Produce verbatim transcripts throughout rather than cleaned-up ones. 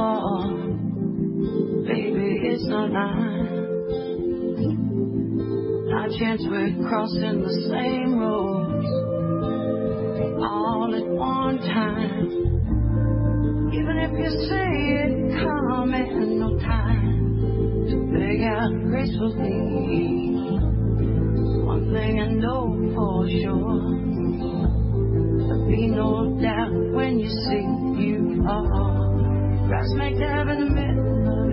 fall. Baby, it's no lie. Not a chance we're crossing the same roads all at one time. Even if you say it coming, no time to beg out gracefully. One thing I know for sure, there'll be no doubt when you see you fall. Right smack dab in the middle of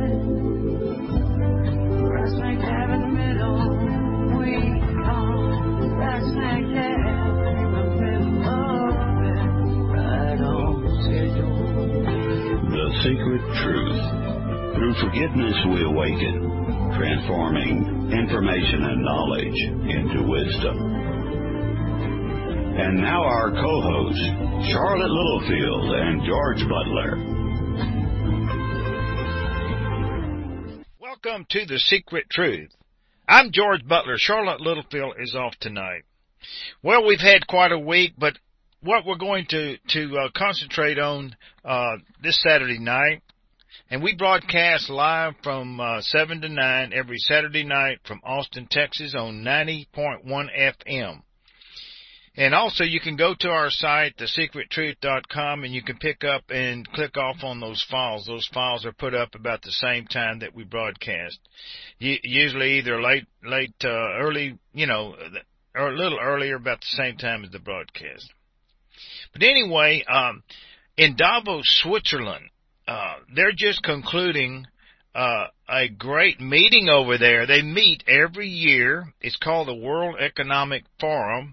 it. Right smack dab in the middle. We are right smack dab in the middle of it. Right on schedule. The Secret Truth. Through forgiveness we awaken, transforming information and knowledge into wisdom. And now our co-hosts, Charlotte Littlefield and George Butler. Welcome to The Secret Truth. I'm George Butler. Charlotte Littlefield is off tonight. Well, we've had quite a week, but what we're going to, to uh, concentrate on uh, this Saturday night, and we broadcast live from uh, seven to nine every Saturday night from Austin, Texas on ninety point one F M. And also you can go to our site, the secret truth dot com, and you can pick up and click off on those files. Those files are put up about the same time that we broadcast. Usually either late, late, uh, early, you know, or a little earlier, about the same time as the broadcast. But anyway, um, in Davos, Switzerland, uh, they're just concluding uh, a great meeting over there. They meet every year. It's called the World Economic Forum.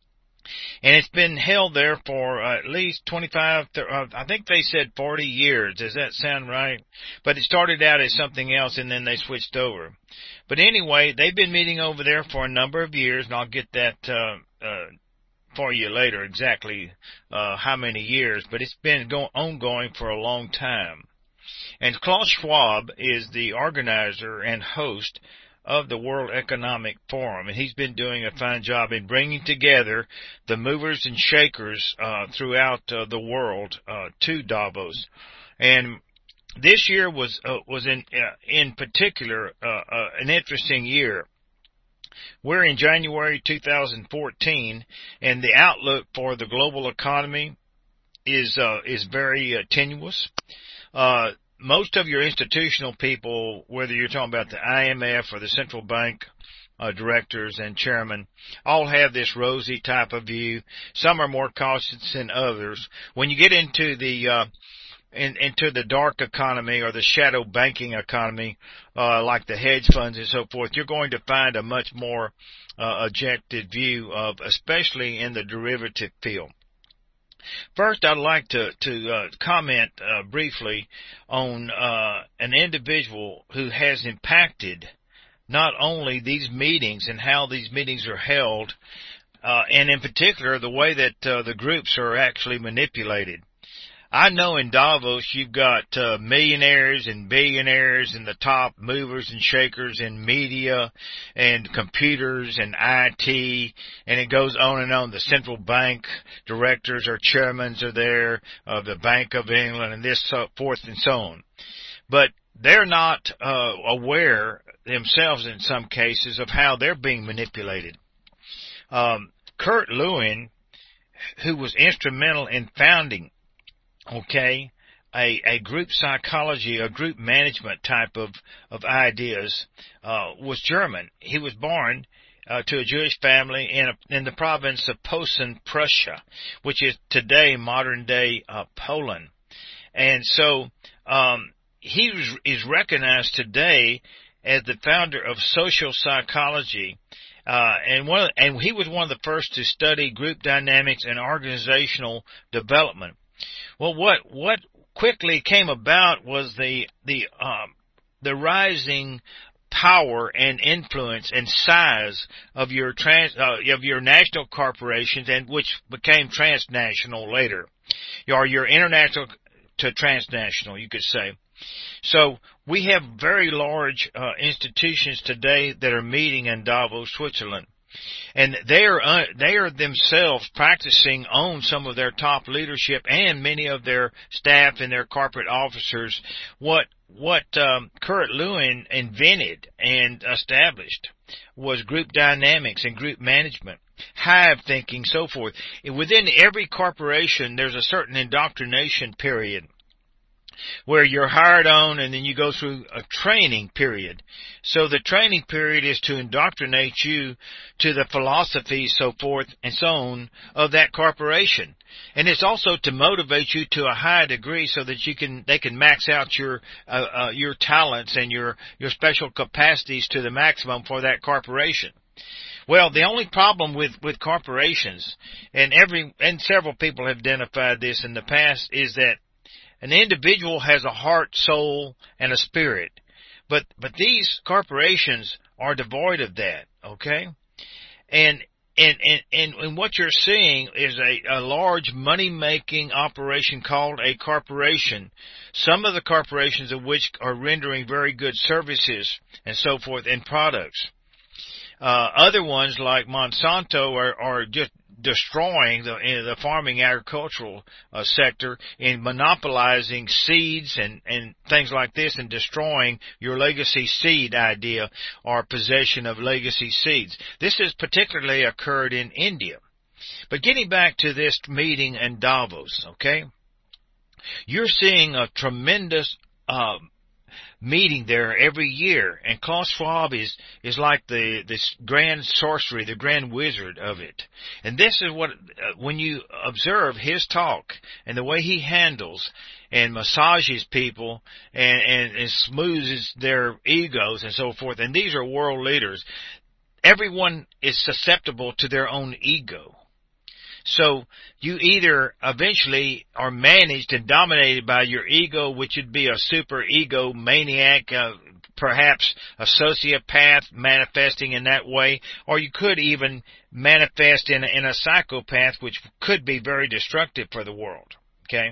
And it's been held there for uh, at least twenty-five, uh, I think they said forty years. Does that sound right? But it started out as something else and then they switched over. But anyway, they've been meeting over there for a number of years, and I'll get that uh, uh, for you later, exactly uh, how many years. But it's been go- ongoing for a long time. And Klaus Schwab is the organizer and host of the World Economic Forum, and he's been doing a fine job in bringing together the movers and shakers uh, throughout uh, the world uh, to Davos. And this year was uh, was in uh, in particular uh, uh, an interesting year. We're in January two thousand fourteen, and the outlook for the global economy is uh, is very uh, tenuous. Uh, Most of your institutional people, whether you're talking about the I M F or the central bank uh, directors and chairmen, all have this rosy type of view. Some are more cautious than others. When you get into the uh, in, into the dark economy or the shadow banking economy, uh, like the hedge funds and so forth, you're going to find a much more uh, objective view of, especially in the derivative field. First, I'd like to, to uh, comment uh, briefly on uh, an individual who has impacted not only these meetings and how these meetings are held, uh, and in particular the way that uh, the groups are actually manipulated. I know in Davos you've got uh, millionaires and billionaires and the top movers and shakers in media and computers and I T, and it goes on and on. The central bank directors or chairmen are there, of the Bank of England, and this so forth and so on. But they're not uh, aware themselves in some cases of how they're being manipulated. Um, Kurt Lewin, who was instrumental in founding Okay, a, a group psychology, a group management type of, of ideas, uh, was German. He was born, uh, to a Jewish family in a, in the province of Posen, Prussia, which is today modern day, uh, Poland. And so, um, he was, is recognized today as the founder of social psychology. Uh, and one, and he was one of the first to study group dynamics and organizational development. Well, what what quickly came about was the the um, the rising power and influence and size of your trans uh, of your national corporations, and which became transnational later, or your international to transnational, you could say. So we have very large uh, institutions today that are meeting in Davos, Switzerland. And they are, uh, they are themselves practicing on some of their top leadership and many of their staff and their corporate officers what, what, um, Kurt Lewin invented and established was group dynamics and group management, hive thinking, so forth. Within every corporation, there's a certain indoctrination period where you're hired on and then you go through a training period. So the training period is to indoctrinate you to the philosophies, so forth and so on, of that corporation. And it's also to motivate you to a high degree so that you can, they can max out your, uh, uh, your talents and your, your special capacities to the maximum for that corporation. Well, the only problem with, with corporations, and every, and several people have identified this in the past, is that an individual has a heart, soul, and a spirit. But, but these corporations are devoid of that, okay? And, and, and, and what you're seeing is a, a large money-making operation called a corporation. Some of the corporations of which are rendering very good services and so forth and products. Uh, other ones like Monsanto are, are just destroying the, the farming agricultural uh, sector in monopolizing seeds and, and things like this and destroying your legacy seed idea or possession of legacy seeds. This has particularly occurred in India. But getting back to this meeting in Davos, okay, you're seeing a tremendous uh, meeting there every year, and Klaus Schwab is is like the this grand sorcery, the grand wizard of it. And this is what, uh, when you observe his talk and the way he handles and massages people and, and, and smooths their egos and so forth, and these are world leaders, everyone is susceptible to their own ego. So you either eventually are managed and dominated by your ego, which would be a super ego maniac, uh, perhaps a sociopath manifesting in that way, or you could even manifest in a, in a psychopath, which could be very destructive for the world. Okay?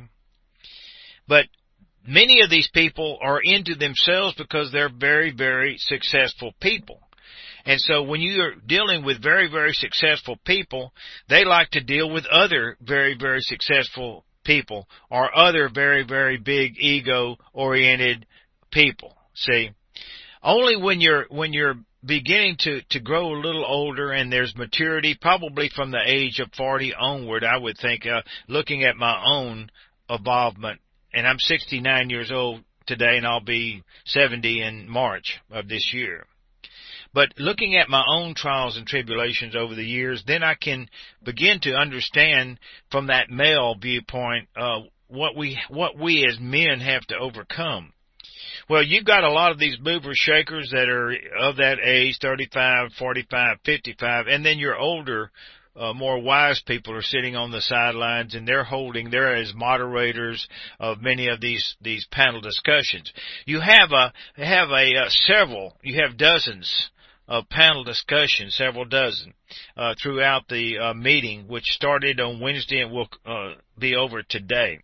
But many of these people are into themselves because they're very, very successful people. And so when you are dealing with very, very successful people, they like to deal with other very, very successful people or other very, very big ego-oriented people. See? Only when you're, when you're beginning to, to grow a little older and there's maturity, probably from the age of forty onward, I would think, uh, looking at my own involvement, and I'm sixty-nine years old today and I'll be seventy in March of this year. But looking at my own trials and tribulations over the years, then I can begin to understand from that male viewpoint uh, what we what we as men have to overcome. Well, you've got a lot of these movers shakers that are of that age, thirty-five, forty-five, fifty-five, and then your older, uh, more wise people are sitting on the sidelines, and they're holding, they're as moderators of many of these these panel discussions. You have a have a uh, several, you have dozens of panel discussions, several dozen, uh, throughout the uh, meeting, which started on Wednesday and will uh, be over today.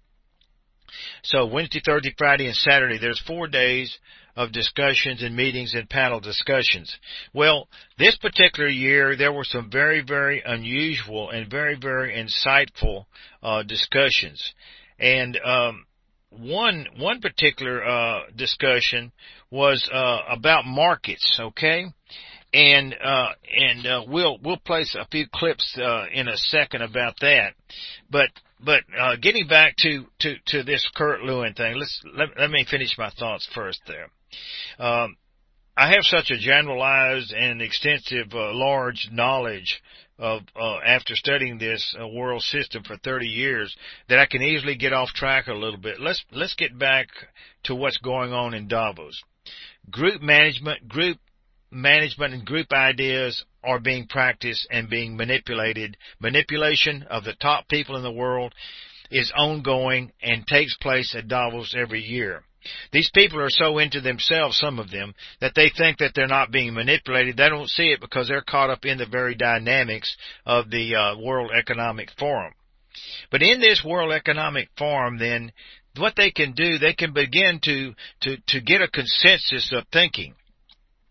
So Wednesday, Thursday, Friday, and Saturday, there's four days of discussions and meetings and panel discussions. Well, this particular year, there were some very, very unusual and very, very insightful uh, discussions. And um, one one particular uh, discussion was uh, about markets, okay? And, uh, and, uh, we'll, we'll place a few clips, uh, in a second about that. But, but, uh, getting back to, to, to this Kurt Lewin thing, let's, let, let me finish my thoughts first there. Um, I have such a generalized and extensive, uh, large knowledge of, uh, after studying this uh, world system for thirty years that I can easily get off track a little bit. Let's, let's get back to what's going on in Davos. Group management, group management and group ideas are being practiced and being manipulated. Manipulation of the top people in the world is ongoing and takes place at Davos every year. These people are so into themselves, some of them, that they think that they're not being manipulated. They don't see it because they're caught up in the very dynamics of the uh, World Economic Forum. But in this World Economic Forum, then, what they can do, they can begin to, to, to get a consensus of thinking.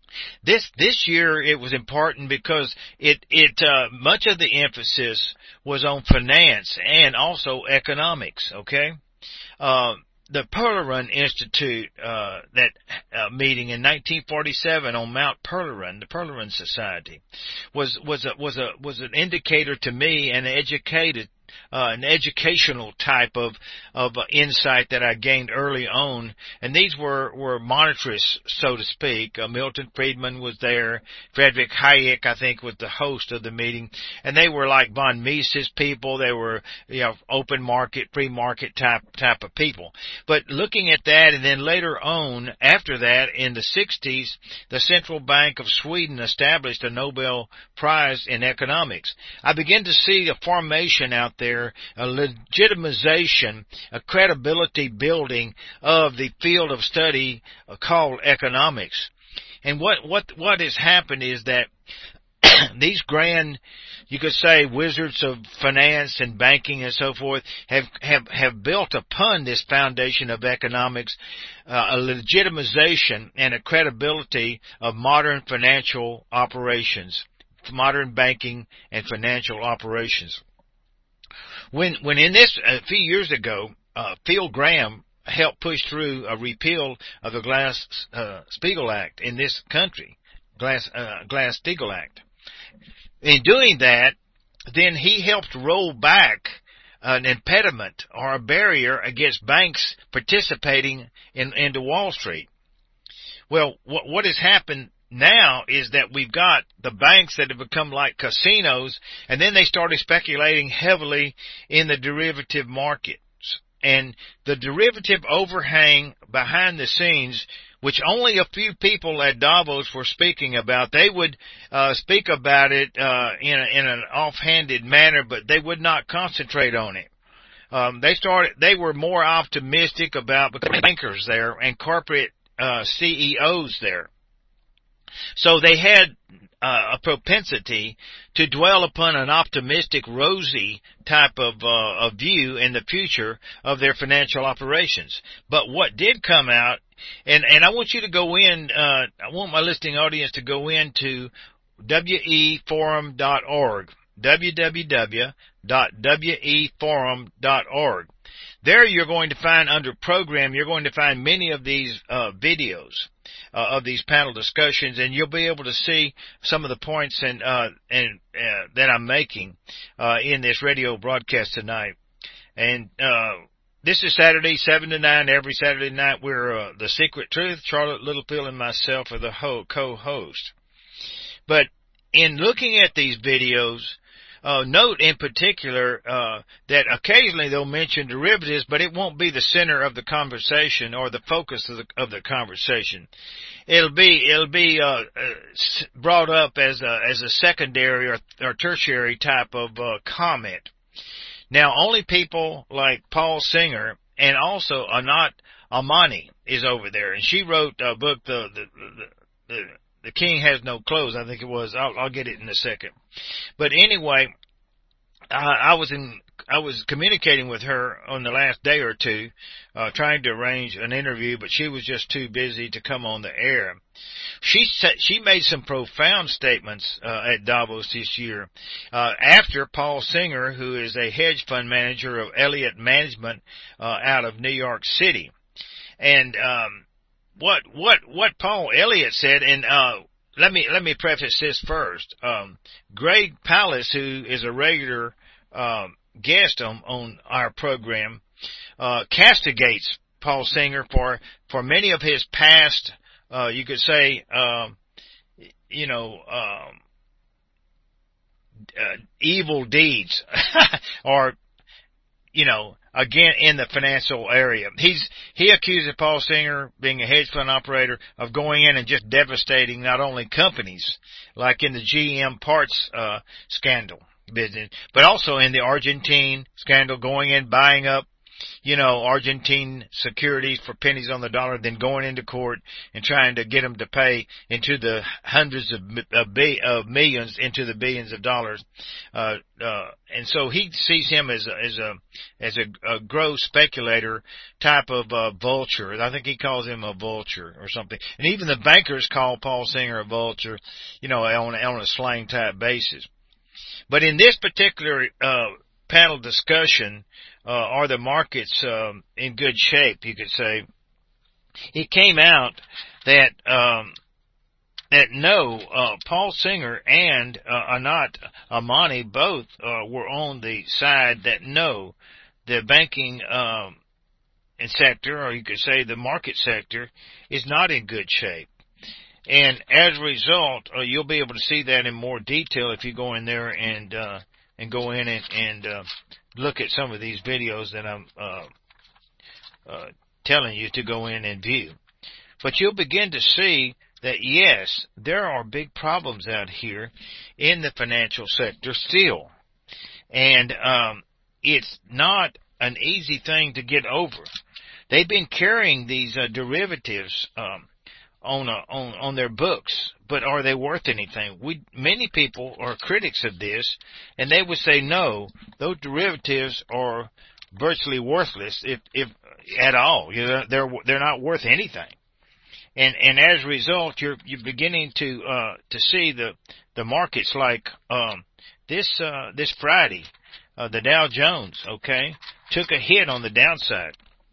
This this year it was important because it it uh, much of the emphasis was on finance and also economics. Okay, uh, the Perlerin Institute uh, that uh, meeting in nineteen forty-seven on Mount Perlerin, the Perlerin Society, was was a, was a was an indicator to me and educated. Uh, an educational type of of uh, insight that I gained early on, and these were were monetarists, so to speak. Uh, Milton Friedman was there. Friedrich Hayek, I think, was the host of the meeting, and they were like von Mises people. They were, you know, open market, free market type type of people. But looking at that, and then later on, after that, in the sixties, the Central Bank of Sweden established a Nobel Prize in economics. I began to see a formation out there, a legitimization, a credibility building of the field of study called economics. And what, what, what has happened is that these grand, you could say, wizards of finance and banking and so forth have, have, have built upon this foundation of economics, uh, a legitimization and a credibility of modern financial operations, modern banking and financial operations. When, when in this, a few years ago, uh, Phil Gramm helped push through a repeal of the Glass-Steagall Act in this country, Glass, uh, Glass-Steagall Act. In doing that, then he helped roll back an impediment or a barrier against banks participating in, into Wall Street. Well, what, what has happened now is that we've got the banks that have become like casinos, and then they started speculating heavily in the derivative markets. And the derivative overhang behind the scenes, which only a few people at Davos were speaking about, they would uh, speak about it uh, in, a, in an offhanded manner, but they would not concentrate on it. Um, they started. They were more optimistic about becoming bankers there and corporate uh, C E Os there. So they had uh, a propensity to dwell upon an optimistic, rosy type of, uh, of view in the future of their financial operations. But what did come out, and, and I want you to go in, uh, I want my listening audience to go into W E forum dot org, w w w dot w e forum dot org. There you're going to find, under program, you're going to find many of these uh, videos uh, of these panel discussions, and you'll be able to see some of the points and, uh, and uh, that I'm making uh, in this radio broadcast tonight. And uh, this is Saturday, seven to nine, every Saturday night. We're uh, The Secret Truth. Charlotte Littlefield and myself are the ho- co-host. But in looking at these videos, Uh, note in particular uh, that occasionally they'll mention derivatives, but it won't be the center of the conversation or the focus of the, of the conversation. It'll be it'll be uh, uh, brought up as a as a secondary or, or tertiary type of uh, comment. Now, only people like Paul Singer and also Anat Amani is over there, and she wrote a book, the the the, the The King Has No Clothes, I think it was. I'll, I'll get it in a second. But anyway, I, I was in, I was communicating with her on the last day or two, uh, trying to arrange an interview, but she was just too busy to come on the air. She said, she made some profound statements, uh, at Davos this year, uh, after Paul Singer, who is a hedge fund manager of Elliott Management, uh, out of New York City. And, um, What what what Paul Elliott said, and uh, let me let me preface this first. Um, Greg Palast, who is a regular um, guest on, on our program, uh, castigates Paul Singer for for many of his past, uh, you could say, um, you know, um, uh, evil deeds, or you know. Again, in the financial area. He's, he accuses Paul Singer, being a hedge fund operator, of going in and just devastating not only companies, like in the G M parts, uh, scandal business, but also in the Argentine scandal, going in, buying up, you know, Argentine securities for pennies on the dollar, then going into court and trying to get them to pay into the hundreds of, of, of millions, into the billions of dollars. Uh, uh, and so he sees him as a, as a, as a, a gross speculator type of, uh, vulture. I think he calls him a vulture or something. And even the bankers call Paul Singer a vulture, you know, on, on a slang type basis. But in this particular, uh, panel discussion, uh, are the markets, um, in good shape, you could say. It came out that, um, that no, uh, Paul Singer and, uh, Anat Amani both, uh, were on the side that no, the banking, um, sector, or you could say the market sector, is not in good shape. And as a result, uh, you'll be able to see that in more detail if you go in there and, uh, and go in and, and uh, look at some of these videos that I'm uh, uh, telling you to go in and view. But you'll begin to see that, yes, there are big problems out here in the financial sector still. And um, it's not an easy thing to get over. They've been carrying these uh, derivatives um, on, a, on on their books, but are they worth anything? We many people are critics of this, and they would say no, those derivatives are virtually worthless, if if at all. You know, they're they're not worth anything. And and as a result, you're you're beginning to uh to see the the markets like um this uh this Friday, uh the Dow Jones, okay, took a hit on the downside.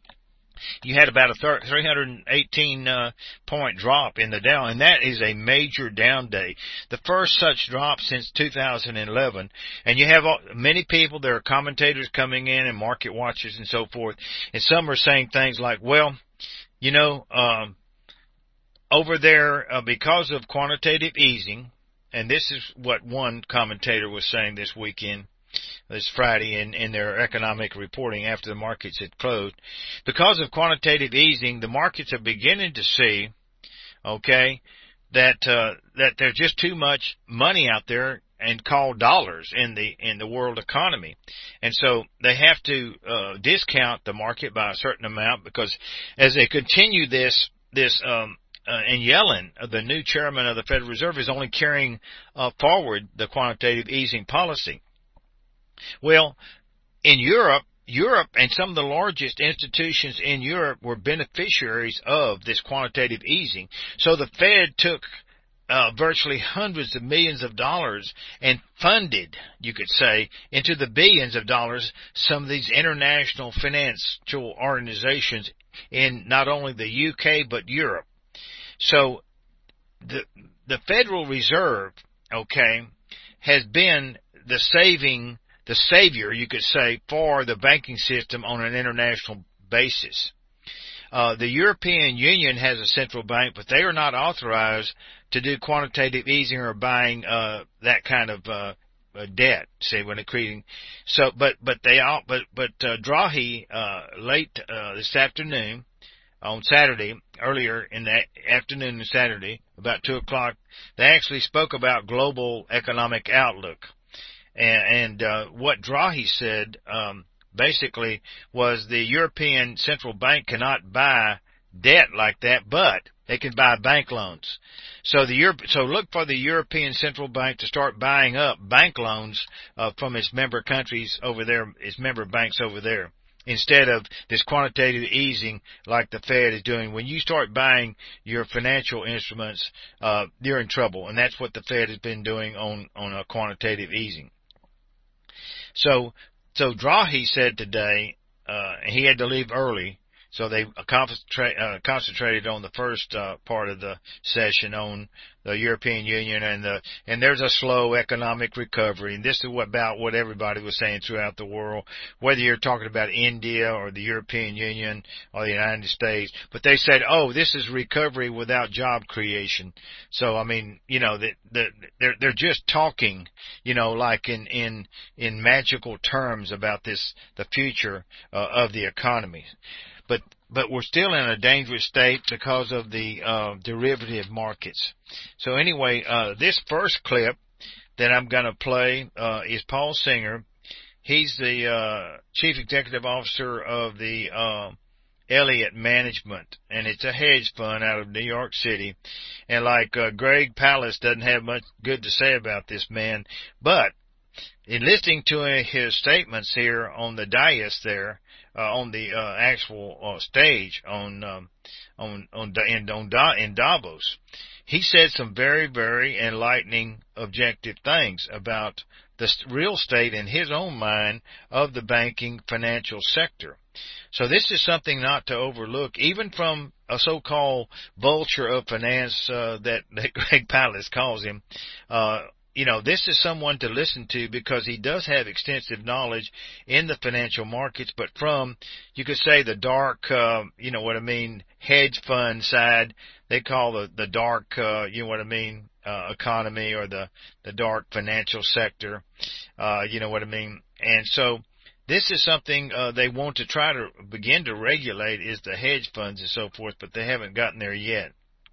You had about a three hundred eighteen uh, point drop in the Dow, and that is a major down day, the first such drop since two thousand eleven. And you have all, many people, there are commentators coming in and market watchers and so forth, and some are saying things like, well, you know, um, over there, uh, because of quantitative easing, and this is what one commentator was saying this weekend, this Friday in, in their economic reporting after the markets had closed. Because of quantitative easing, the markets are beginning to see, okay, that, uh, that there's just too much money out there and called dollars in the, in the world economy. And so they have to, uh, discount the market by a certain amount, because as they continue this, this, um, Uh, and Yellen, uh, the new chairman of the Federal Reserve, is only carrying uh, forward the quantitative easing policy. Well, in Europe, Europe and some of the largest institutions in Europe were beneficiaries of this quantitative easing. So the Fed took uh, virtually hundreds of millions of dollars and funded, you could say, into the billions of dollars some of these international financial organizations in not only the U K but Europe. So the the Federal Reserve, okay, has been the saving, the savior, you could say, for the banking system on an international basis. Uh, the European Union has a central bank, but they are not authorized to do quantitative easing or buying uh, that kind of uh, uh, debt. See, when it creating, so, but but they all, but but uh, Draghi uh, late uh, this afternoon. On Saturday, earlier in the afternoon of Saturday, about two o'clock, they actually spoke about global economic outlook. And, and uh, what Draghi said, um, basically, was the European Central Bank cannot buy debt like that, but they can buy bank loans. So the Europe, so look for the European Central Bank to start buying up bank loans uh, from its member countries over there, its member banks over there, instead of this quantitative easing like the Fed is doing. When you start buying your financial instruments, uh, you're in trouble. And that's what the Fed has been doing on, on a quantitative easing. So, so Draghi said today, uh, he had to leave early. So they concentrate, uh, concentrated on the first, uh, part of the session on the European Union and the, and there's a slow economic recovery. And this is what, about what everybody was saying throughout the world, whether you're talking about India or the European Union or the United States. But they said, oh, this is recovery without job creation. So, I mean, you know, that, that they're, they're just talking, you know, like in, in, in magical terms about this, the future uh, of the economy. But, but we're still in a dangerous state because of the, uh, derivative markets. So anyway, uh, this first clip that I'm going to play, uh, is Paul Singer. He's the uh, chief executive officer of the uh, Elliott Management, and it's a hedge fund out of New York City. And like uh, Greg Palast doesn't have much good to say about this man, but in listening to his statements here on the dais there, uh, on the uh, actual uh, stage on um, on on in, on in Davos, he said some very, very enlightening, objective things about the real state in his own mind of the banking financial sector. So this is something not to overlook, even from a so-called vulture of finance uh, that, that Greg Palast calls him. Uh, you know, this is someone to listen to because he does have extensive knowledge in the financial markets, but from, you could say, the dark, uh, you know what I mean, hedge fund side. They call the, the dark, uh, you know what I mean, uh, economy, or the, the dark financial sector, uh, you know what I mean. And so this is something uh, they want to try to begin to regulate, is the hedge funds and so forth, but they haven't gotten there yet.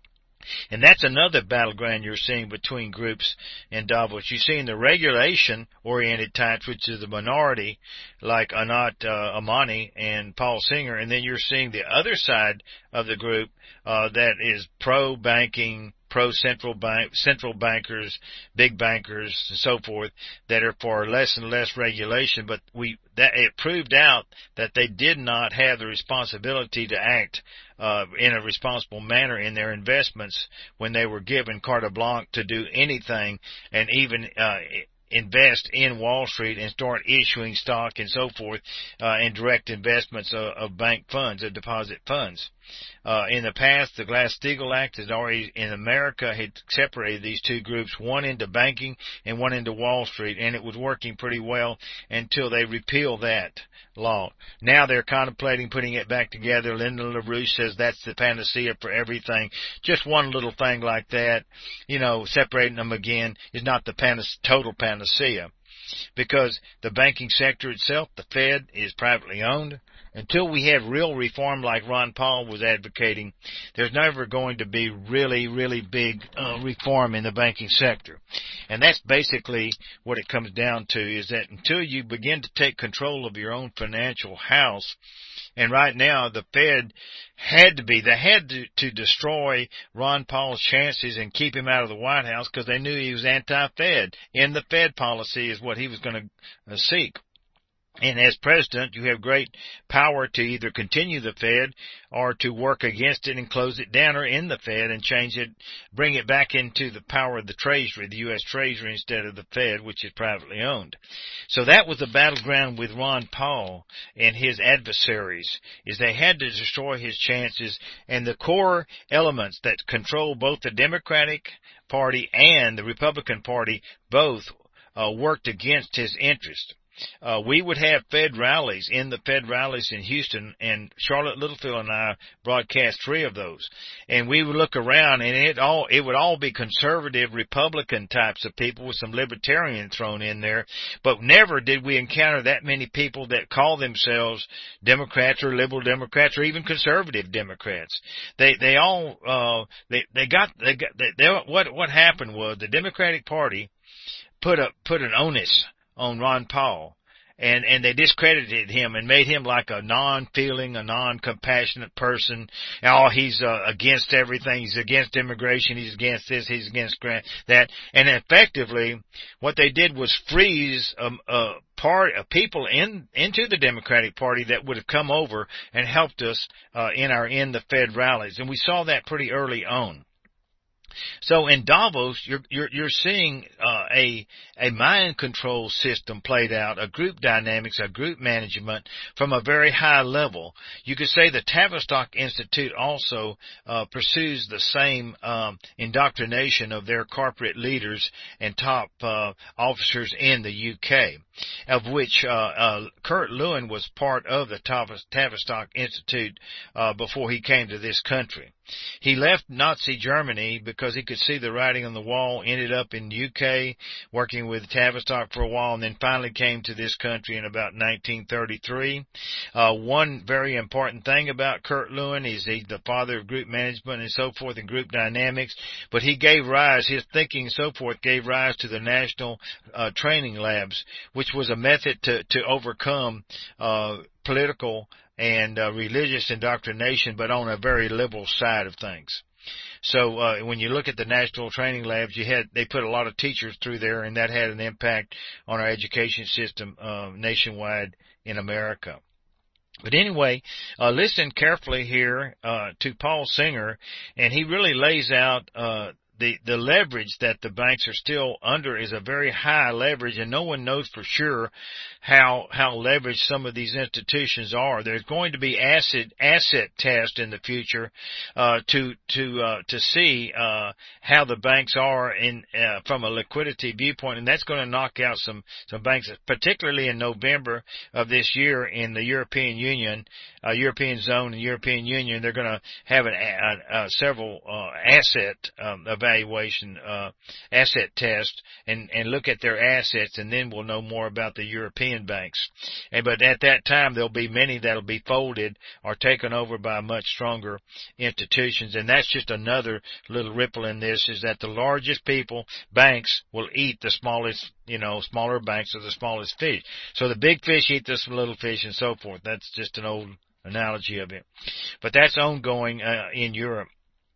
And that's another battleground you're seeing between groups in Davos. You're seeing the regulation-oriented types, which is the minority, like Anat uh, Amani and Paul Singer, and then you're seeing the other side of the group uh, that is pro-banking, pro-central bank, central bankers, big bankers, and so forth, that are for less and less regulation. But we that it proved out that they did not have the responsibility to act uh, in a responsible manner in their investments when they were given carte blanche to do anything, and even uh, invest in Wall Street and start issuing stock and so forth, uh, in direct investments of, of bank funds, of deposit funds. Uh, in the past, the Glass-Steagall Act has already, in America, had separated these two groups, one into banking and one into Wall Street, and it was working pretty well until they repealed that law. Now they're contemplating putting it back together. Lyndon LaRouche says that's the panacea for everything. Just one little thing like that, you know, separating them again is not the panas- total panacea, because the banking sector itself, the Fed, is privately owned. Until we have real reform like Ron Paul was advocating, there's never going to be really, really big uh, reform in the banking sector. And that's basically what it comes down to, is that until you begin to take control of your own financial house, and right now the Fed had to be, they had to, to destroy Ron Paul's chances and keep him out of the White House, because they knew he was anti-Fed. In the Fed policy is what he was going to uh, seek. And as president, you have great power to either continue the Fed or to work against it and close it down, or in the Fed and change it, bring it back into the power of the Treasury, the U S Treasury, instead of the Fed, which is privately owned. So that was the battleground with Ron Paul and his adversaries, is they had to destroy his chances, and the core elements that control both the Democratic Party and the Republican Party both uh, worked against his interest. Uh, we would have Fed rallies, in the Fed rallies in Houston, and Charlotte Littlefield and I broadcast three of those. And we would look around, and it all, it would all be conservative Republican types of people with some libertarian thrown in there. But never did we encounter that many people that call themselves Democrats or liberal Democrats or even conservative Democrats. They, they all, uh, they, they got, they got, they, they, what, what happened was the Democratic Party put a, put an onus on Ron Paul, and, and they discredited him and made him like a non-feeling, a non-compassionate person. Oh, he's uh, against everything. He's against immigration. He's against this. He's against that. And effectively, what they did was freeze um, a part of people in into the Democratic Party that would have come over and helped us uh, in our in the Fed rallies, and we saw that pretty early on. So in Davos, you're you're, you're seeing uh, a a mind control system played out, a group dynamics, a group management from a very high level. You could say the Tavistock Institute also uh, pursues the same um, indoctrination of their corporate leaders and top uh, officers in the U K, of which uh, uh, Kurt Lewin was part of the Tavistock Institute uh, before he came to this country. He left Nazi Germany because he could see the writing on the wall, ended up in the U K working with Tavistock for a while, and then finally came to this country in about nineteen thirty-three. Uh, one very important thing about Kurt Lewin is he's the father of group management and so forth and group dynamics, but he gave rise, his thinking and so forth gave rise to the National uh, Training Labs, which which was a method to, to overcome uh, political and uh, religious indoctrination, but on a very liberal side of things. So uh, when you look at the national training labs, you had they put a lot of teachers through there, and that had an impact on our education system uh, nationwide in America. But anyway, uh, listen carefully here uh, to Paul Singer, and he really lays out uh, the the leverage that the banks are still under is a very high leverage, and no one knows for sure how how leveraged some of these institutions are. There's going to be asset asset tests in the future uh, to to uh, to see uh, how the banks are in uh, from a liquidity viewpoint, and that's going to knock out some some banks, particularly in November of this year in the European Union, uh, European zone, and European Union. They're going to have an, a, a, several uh, asset um, evaluation, uh, asset test, and and look at their assets, and then we'll know more about the European banks. And but at that time, there'll be many that'll be folded or taken over by much stronger institutions, and that's just another little ripple in this, is that the largest people, banks, will eat the smallest, you know, smaller banks or the smallest fish. So the big fish eat the little fish and so forth. That's just an old analogy of it. But that's ongoing uh, in Europe.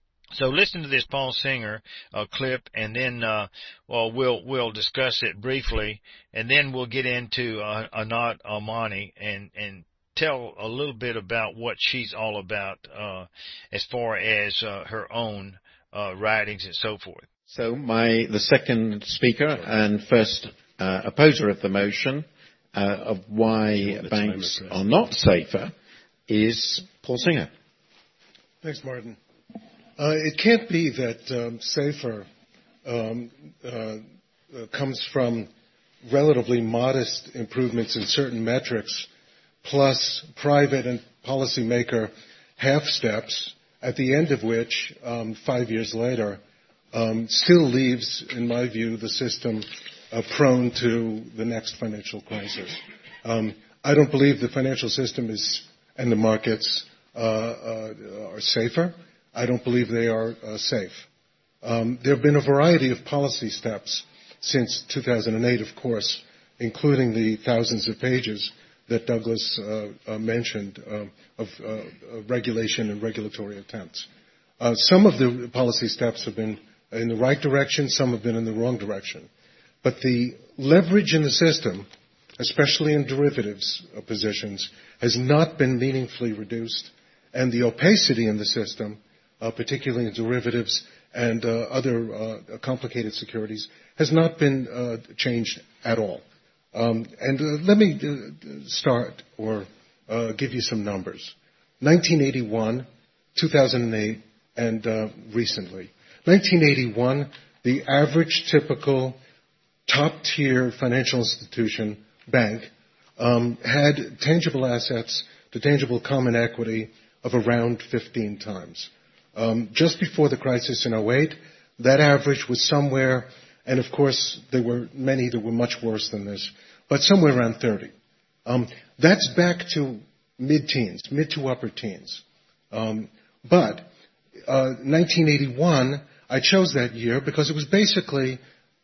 So listen to this Paul Singer uh, clip, and then uh, well, we'll we'll discuss it briefly, and then we'll get into uh, Anat Almani and and tell a little bit about what she's all about uh, as far as uh, her own uh, writings and so forth. So my the second speaker and first uh, opposer of the motion uh, of why banks are not safer is Paul Singer. Thanks, Martin. Uh, it can't be that um, safer um, uh, uh, comes from relatively modest improvements in certain metrics, plus private and policymaker half steps, at the end of which, um, five years later, um, still leaves, in my view, the system uh, prone to the next financial crisis. Um, I don't believe the financial system is and the markets uh, uh, are safer. I don't believe they are uh, safe. Um, there have been a variety of policy steps since two thousand eight, of course, including the thousands of pages that Douglas uh, uh, mentioned uh, of uh, regulation and regulatory attempts. Uh, some of the policy steps have been in the right direction, some have been in the wrong direction. But the leverage in the system, especially in derivatives uh, positions, has not been meaningfully reduced, and the opacity in the system, Uh, particularly in derivatives and uh, other uh, complicated securities, has not been uh, changed at all. Um, and uh, let me uh, start or uh, give you some numbers. nineteen eighty-one, two thousand eight, and uh, recently. nineteen eighty-one, the average typical top-tier financial institution, bank, um, had tangible assets to tangible common equity of around fifteen times. Um, just before the crisis in oh eight, that average was somewhere, and of course there were many that were much worse than this, but somewhere around thirty. Um, that's back to mid-teens, mid to upper teens. Um, but uh, nineteen eighty-one, I chose that year because it was basically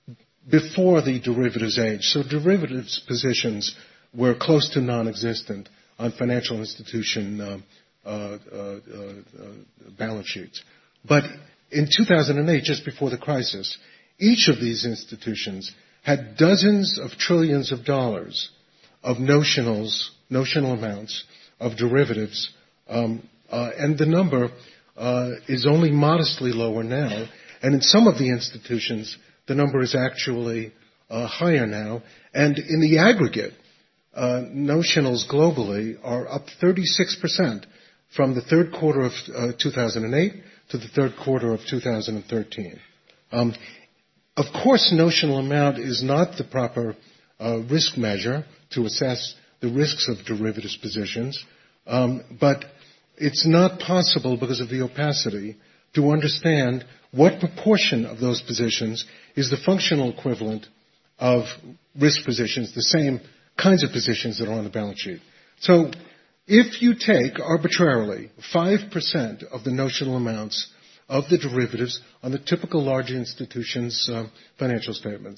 before the derivatives age. So derivatives positions were close to non-existent on financial institution uh, Uh, uh, uh, balance sheets. But in two thousand eight, just before the crisis, each of these institutions had dozens of trillions of dollars of notionals, notional amounts of derivatives, um, uh, and the number uh, is only modestly lower now. And in some of the institutions, the number is actually uh, higher now. And in the aggregate, uh, notionals globally are up thirty-six percent. From the third quarter of uh, two thousand eight to the third quarter of two thousand thirteen. Um, of course, notional amount is not the proper uh, risk measure to assess the risks of derivatives positions, um, but it's not possible because of the opacity to understand what proportion of those positions is the functional equivalent of risk positions, the same kinds of positions that are on the balance sheet. So if you take arbitrarily five percent of the notional amounts of the derivatives on the typical large institutions' uh, financial statements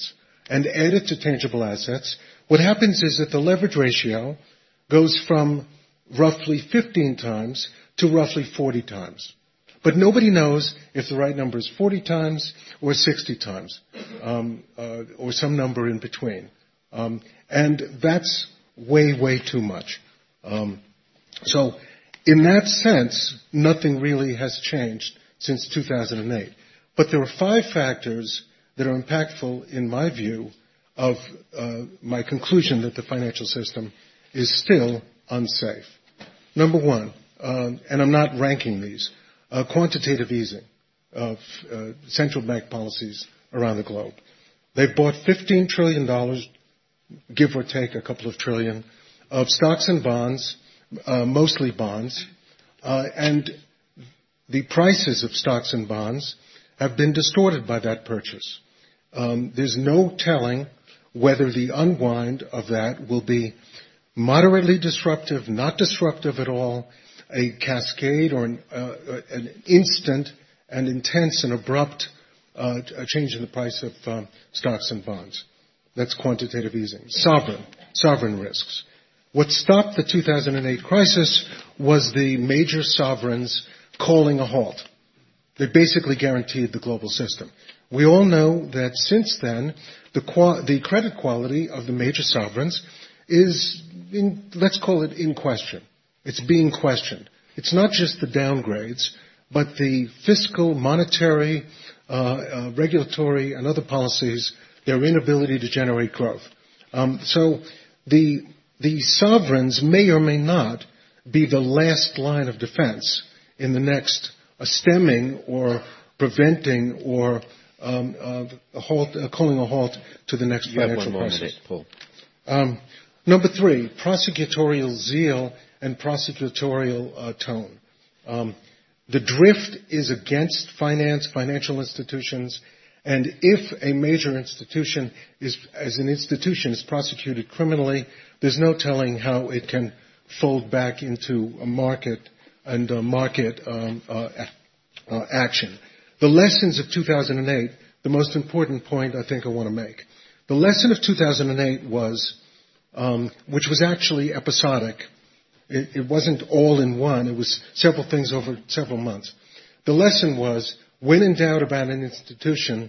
and add it to tangible assets, what happens is that the leverage ratio goes from roughly fifteen times to roughly forty times. But nobody knows if the right number is forty times or sixty times, um, uh, or some number in between. Um, and that's way, way too much. Um, so in that sense, nothing really has changed since two thousand eight. But there are five factors that are impactful, in my view, of uh, my conclusion that the financial system is still unsafe. Number one, um, and I'm not ranking these, uh, quantitative easing of uh, central bank policies around the globe. They've bought fifteen trillion dollars, give or take a couple of trillion, of stocks and bonds, uh, mostly bonds, uh, and the prices of stocks and bonds have been distorted by that purchase. Um, there's no telling whether the unwind of that will be moderately disruptive, not disruptive at all, a cascade or an, uh, an instant and intense and abrupt uh, a change in the price of um, stocks and bonds. That's quantitative easing. Sovereign, sovereign risks. What stopped the two thousand eight crisis was the major sovereigns calling a halt. They basically guaranteed the global system. We all know that since then, the, qual- the credit quality of the major sovereigns is, in, let's call it in question. It's being questioned. It's not just the downgrades, but the fiscal, monetary, uh, uh, regulatory, and other policies, their inability to generate growth. Um, so the, the sovereigns may or may not be the last line of defense in the next uh, stemming or preventing or um, uh, a halt, uh, calling a halt to the next you financial have one more crisis. minute, Paul. Um, number three, prosecutorial zeal and prosecutorial uh, tone. Um, the drift is against finance, financial institutions, and if a major institution is, as an institution, is prosecuted criminally, there's no telling how it can fold back into a market and a market um, uh, uh, action. The lessons of two thousand eight, the most important point I think I want to make. The lesson of two thousand eight was, um, which was actually episodic. It, it wasn't all in one. It was several things over several months. The lesson was, when in doubt about an institution,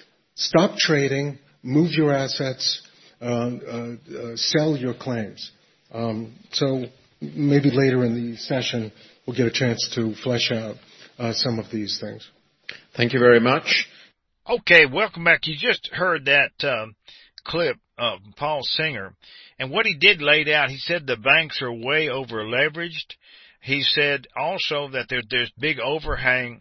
stop trading, move your assets, uh, uh, uh, sell your claims. Um, so maybe later in the session we'll get a chance to flesh out uh, some of these things. Thank you very much. Okay, welcome back. You just heard that um, clip of Paul Singer. And what he did laid out, he said the banks are way over leveraged. He said also that there, there's big overhang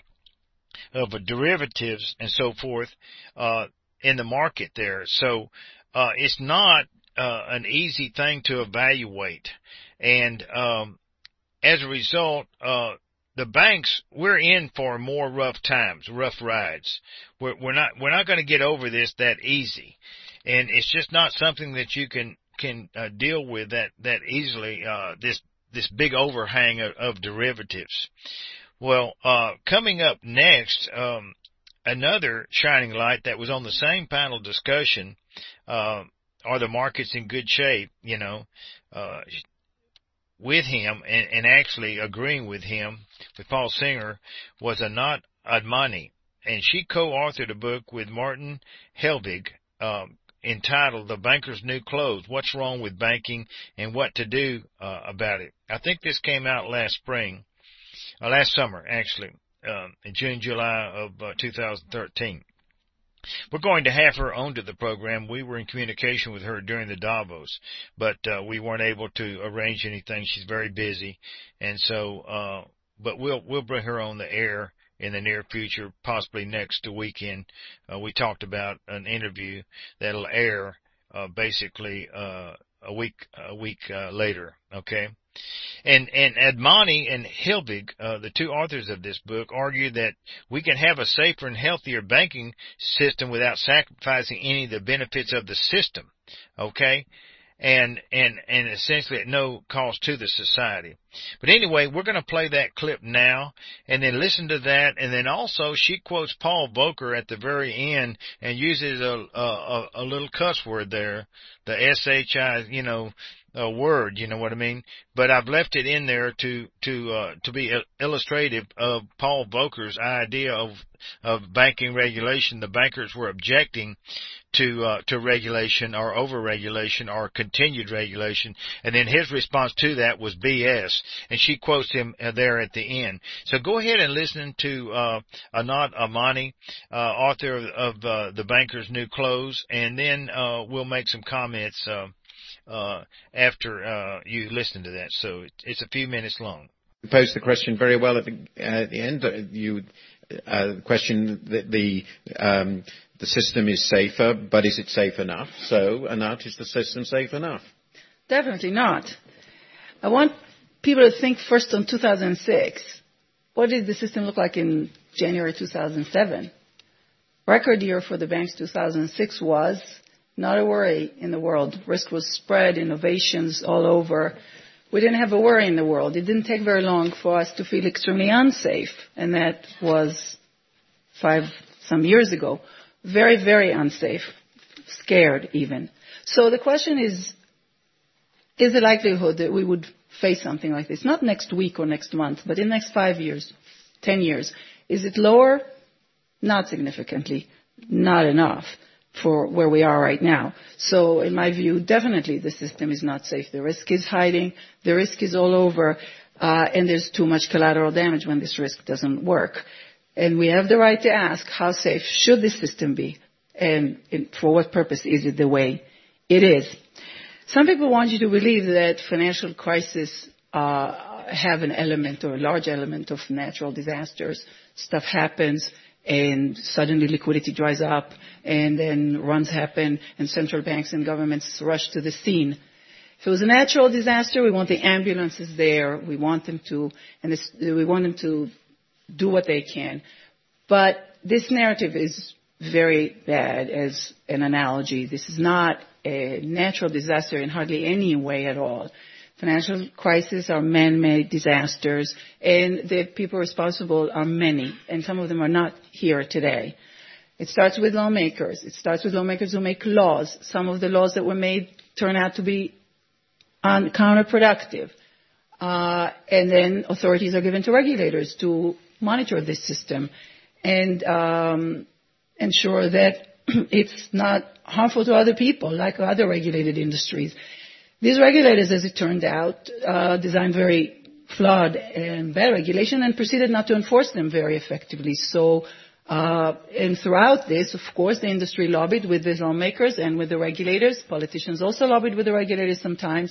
of derivatives and so forth uh, in the market there. So uh, it's not uh, an easy thing to evaluate. And um, as a result, uh, the banks, we're in for more rough times, rough rides. We're, we're not we're not going to get over this that easy, and it's just not something that you can can uh, deal with that that easily. Uh, this this big overhang of, of derivatives. Well, uh, coming up next, um, another shining light that was on the same panel discussion. Uh, are the markets in good shape? You know. Uh, with him and, and actually agreeing with him, with Paul Singer, was Anat Admani. And she co-authored a book with Martin Helvig um, entitled The Banker's New Clothes, What's Wrong with Banking and What to Do uh, About It. I think this came out last spring, uh, last summer actually, um, in June, July of uh, two thousand thirteen. We're going to have her onto the program. We were in communication with her during the Davos, but uh, we weren't able to arrange anything. She's very busy, and so, uh, but we'll we'll bring her on the air in the near future, possibly next weekend. Uh, we talked about an interview that'll air uh, basically uh, a week a week uh, later. Okay. And, and Admani and Helvig, uh, the two authors of this book, argue that we can have a safer and healthier banking system without sacrificing any of the benefits of the system. Okay? and and and essentially at no cost to the society. But anyway, we're going to play that clip now, and then listen to that, and then also she quotes Paul Volcker at the very end and uses a a, a little cuss word there, the S H I, you know, a word, you know what I mean? But I've left it in there to to uh, to be illustrative of Paul Volcker's idea of of banking regulation. The bankers were objecting to uh, to regulation or over-regulation or continued regulation, and then his response to that was B S, and she quotes him uh, there at the end. So go ahead and listen to uh, Anat Amani, uh, author of, of uh, The Banker's New Clothes, and then uh, we'll make some comments uh, uh, after uh, you listen to that. So it, it's a few minutes long. You posed the question very well at the, uh, at the end. You uh, question the the, um, the system is safer, but is it safe enough? So, Anat, is the system safe enough? Definitely not. I want people to think first on two thousand six. What did the system look like in January two thousand seven? Record year for the banks two thousand six was not a worry in the world. Risk was spread, innovations all over. We didn't have a worry in the world. It didn't take very long for us to feel extremely unsafe, and that was five some years ago. Very, very unsafe, scared even. So the question is, is the likelihood that we would face something like this, not next week or next month, but in the next five years, ten years, is it lower? Not significantly, not enough for where we are right now. So in my view, definitely the system is not safe. The risk is hiding, the risk is all over, uh, and there's too much collateral damage when this risk doesn't work. And we have the right to ask, how safe should this system be? And for what purpose is it the way it is? Some people want you to believe that financial crises uh, have an element or a large element of natural disasters. Stuff happens and suddenly liquidity dries up and then runs happen and central banks and governments rush to the scene. If it was a natural disaster, we want the ambulances there. We want them to, and this, we want them to do what they can. But this narrative is very bad as an analogy. This is not a natural disaster in hardly any way at all. Financial crises are man-made disasters, and the people responsible are many, and some of them are not here today. It starts with lawmakers. It starts with lawmakers who make laws. Some of the laws that were made turn out to be un- counterproductive. Uh, and then authorities are given to regulators to monitor this system and um, ensure that it's not harmful to other people like other regulated industries. These regulators, as it turned out, uh, designed very flawed and bad regulation and proceeded not to enforce them very effectively. So, uh, and throughout this, of course, the industry lobbied with the lawmakers and with the regulators. Politicians also lobbied with the regulators sometimes.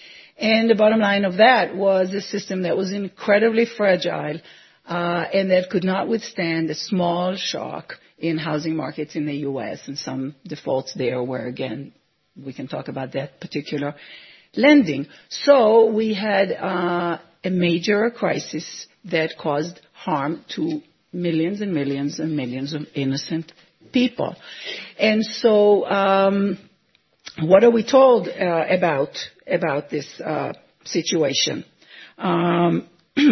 And the bottom line of that was a system that was incredibly fragile uh, and that could not withstand a small shock in housing markets in the U S and some defaults there where, again, we can talk about that particular lending. So we had uh, a major crisis that caused harm to millions and millions and millions of innocent people. And so um, what are we told uh, about about this uh, situation? Um,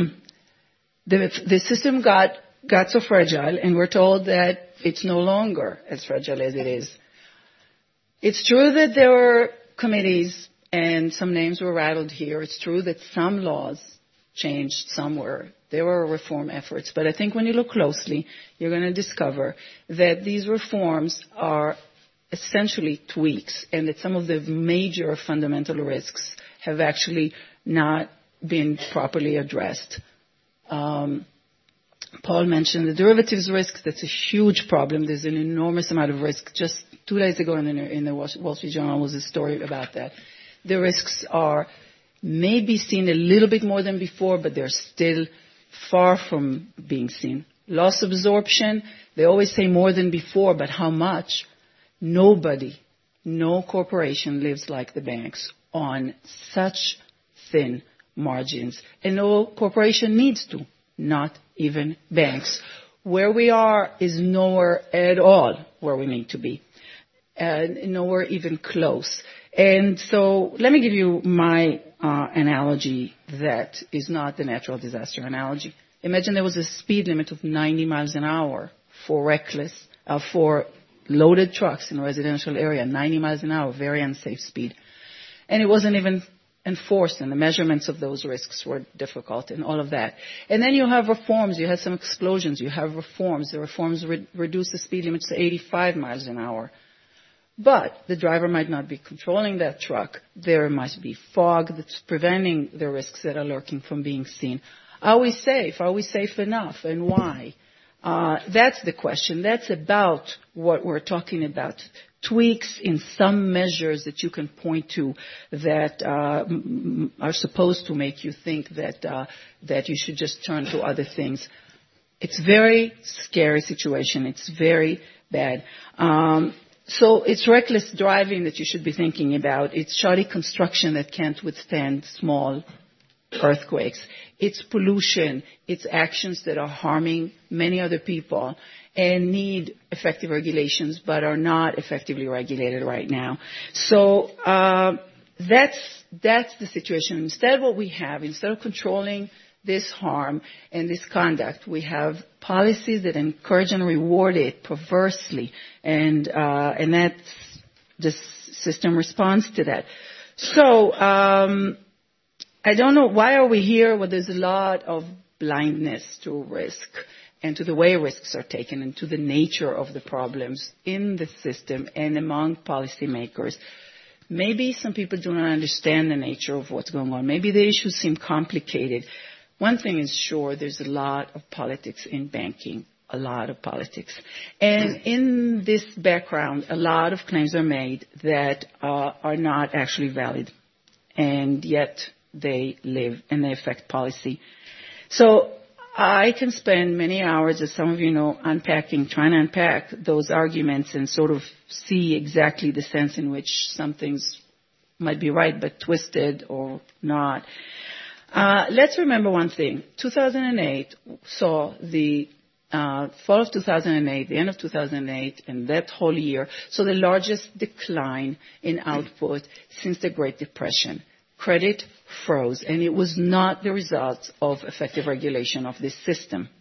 the, the system got got so fragile, and we're told that it's no longer as fragile as it is. It's true that there were committees and some names were rattled here. It's true that some laws changed somewhere. There were reform efforts. But I think when you look closely, you're going to discover that these reforms are essentially tweaks and that some of the major fundamental risks have actually not been properly addressed. Um, Paul mentioned the derivatives risk. That's a huge problem. There's an enormous amount of risk. Just two days ago in the, in the Wall Street Journal was a story about that. The risks are maybe seen a little bit more than before, but they're still far from being seen. Loss absorption, they always say more than before, but how much? Nobody, no corporation lives like the banks on such thin margins. And no corporation needs to, not even banks. Where we are is nowhere at all where we need to be, and nowhere even close. And so let me give you my uh, analogy that is not the natural disaster analogy. Imagine there was a speed limit of ninety miles an hour for reckless, uh, for loaded trucks in a residential area, ninety miles an hour, very unsafe speed. And it wasn't even enforced, and the measurements of those risks were difficult and all of that. And then you have reforms. You have some explosions. You have reforms. The reforms re- reduce the speed limits to eighty-five miles an hour. But the driver might not be controlling that truck. There must be fog that's preventing the risks that are lurking from being seen. Are we safe? Are we safe enough? And why? Uh, that's the question. That's about what we're talking about. Tweaks in some measures that you can point to that uh, m- are supposed to make you think that uh, that you should just turn to other things. It's a very scary situation. It's very bad. Um, so it's reckless driving that you should be thinking about. It's shoddy construction that can't withstand small earthquakes. It's pollution. It's actions that are harming many other people and need effective regulations but are not effectively regulated right now. So uh, that's that's the situation. Instead, what we have, instead of controlling this harm and this conduct, we have policies that encourage and reward it perversely, and uh, and that's the system responds to that. So um, I don't know, why are we here where there's a lot of blindness to risk and to the way risks are taken and to the nature of the problems in the system and among policymakers. Maybe some people do not understand the nature of what's going on. Maybe the issues seem complicated. One thing is sure, there's a lot of politics in banking, a lot of politics. And in this background, a lot of claims are made that uh, are not actually valid, and yet they live and they affect policy. So I can spend many hours, as some of you know, unpacking, trying to unpack those arguments and sort of see exactly the sense in which some things might be right but twisted or not. Uh, let's remember one thing. two thousand eight saw the uh, fall of two thousand eight, the end of two thousand eight, and that whole year saw the largest decline in output since the Great Depression. Credit froze, and it was not the result of effective regulation of this system.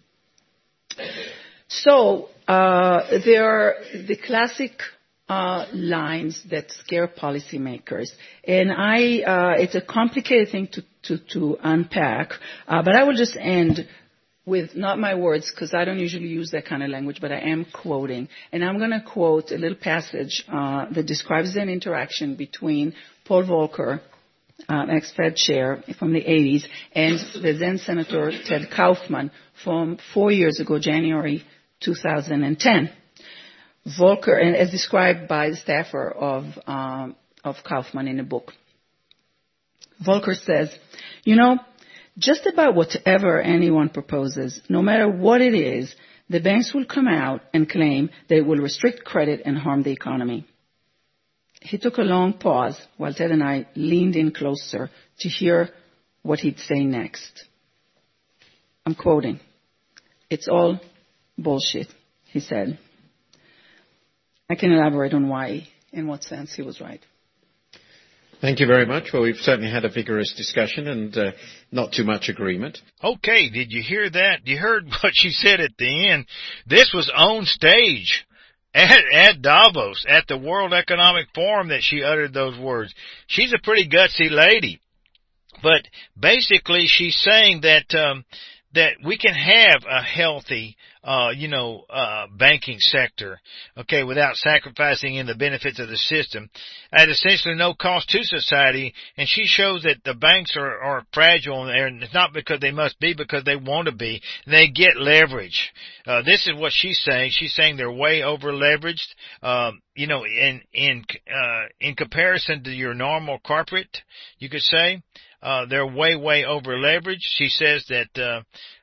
So uh, there are the classic uh, lines that scare policymakers, and I uh, it's a complicated thing to to, to unpack, uh, but I will just end with not my words, because I don't usually use that kind of language, but I am quoting, and I'm going to quote a little passage uh, that describes an interaction between Paul Volcker, Um, ex-Fed chair from the eighties, and the then Senator Ted Kaufman from four years ago, January two thousand ten. Volcker, and as described by the staffer of, um, of Kaufman in a book. Volcker says, you know, just about whatever anyone proposes, no matter what it is, the banks will come out and claim they will restrict credit and harm the economy. He took a long pause while Ted and I leaned in closer to hear what he'd say next. I'm quoting. It's all bullshit, he said. I can elaborate on why, in what sense he was right. Thank you very much. Well, we've certainly had a vigorous discussion and uh, not too much agreement. Okay, did you hear that? You heard what she said at the end. This was on stage. At, at Davos, at the World Economic Forum, that she uttered those words. She's a pretty gutsy lady. But basically she's saying that, um, that we can have a healthy, uh, you know, uh, banking sector, okay, without sacrificing in the benefits of the system at essentially no cost to society. And she shows that the banks are, are fragile, and it's not because they must be, because they want to be. They get leverage. Uh, this is what she's saying. She's saying they're way over leveraged, um, you know, in, in, uh, in comparison to your normal corporate, you could say. Uh, they're way, way over leveraged. She says that, uh,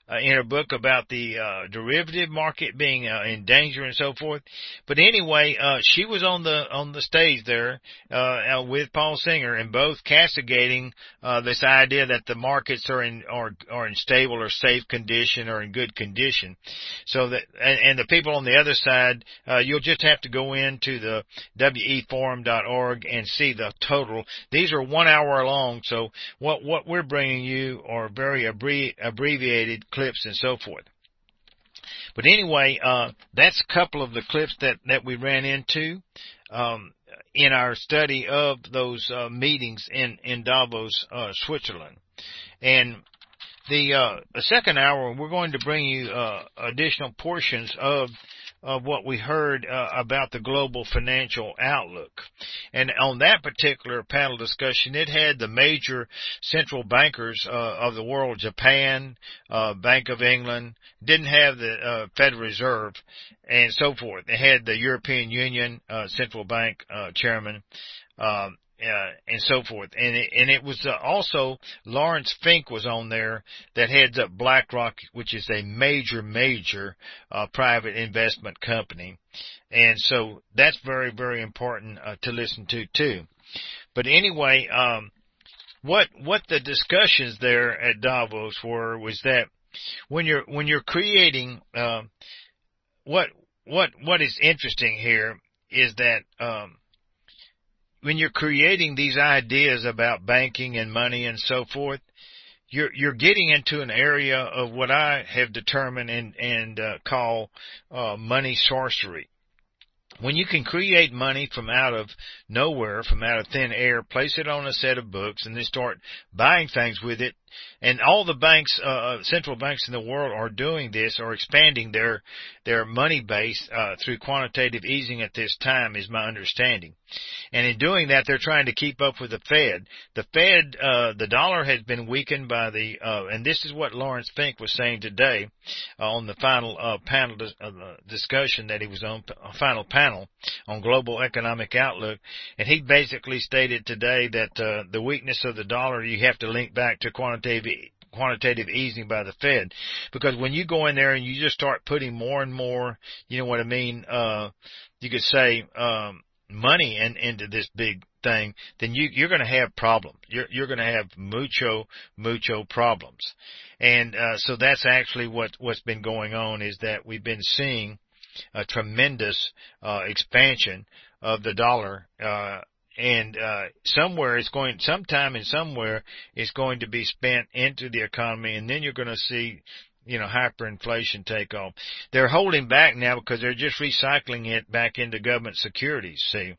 uh, in her book about the uh, derivative market being uh, in danger and so forth. But anyway, uh, she was on the on the stage there uh, with Paul Singer, and both castigating uh, this idea that the markets are in are are in stable or safe condition or in good condition. So that and, and the people on the other side, uh, you'll just have to go into the W E forum dot org and see the total. These are one hour long, so what what we're bringing you are very abbre- abbreviated clips and so forth. But anyway, uh, that's a couple of the clips that, that we ran into, um, in our study of those, uh, meetings in, in Davos, uh, Switzerland. And the, uh, the second hour, we're going to bring you, uh, additional portions of of what we heard uh, about the global financial outlook. And on that particular panel discussion, it had the major central bankers uh, of the world, Japan, uh, Bank of England, didn't have the uh, Federal Reserve, and so forth. It had the European Union uh, Central Bank uh, chairman, um, Uh, and so forth. And it, and it was uh, also Lawrence Fink was on there that heads up BlackRock, which is a major, major uh, private investment company. And so that's very, very important uh, to listen to too. But anyway, um, what what the discussions there at Davos were was that when you're when you're creating uh, what what what is interesting here is that um, when you're creating these ideas about banking and money and so forth, you're you're getting into an area of what I have determined and and uh, call uh, money sorcery. When you can create money from out of nowhere, from out of thin air, place it on a set of books, and then start buying things with it. And all the banks, uh, central banks in the world are doing this, or expanding their their money base uh, through quantitative easing at this time, is my understanding. And in doing that, they're trying to keep up with the Fed. The Fed, uh, the dollar has been weakened by the, uh, and this is what Lawrence Fink was saying today uh, on the final uh, panel dis- uh, discussion that he was on, uh, final panel on global economic outlook. And he basically stated today that uh, the weakness of the dollar, you have to link back to quantitative quantitative easing by the Fed, because when you go in there and you just start putting more and more, you know what I mean, uh, you could say, um, money in, into this big thing, then you, you're going to have problems. You're, you're going to have mucho, mucho problems. And, uh, so that's actually what, what's been going on, is that we've been seeing a tremendous, uh, expansion of the dollar, uh, And, uh, somewhere it's going, sometime and somewhere it's going to be spent into the economy, and then you're going to see, you know, hyperinflation take off. They're holding back now because they're just recycling it back into government securities, see,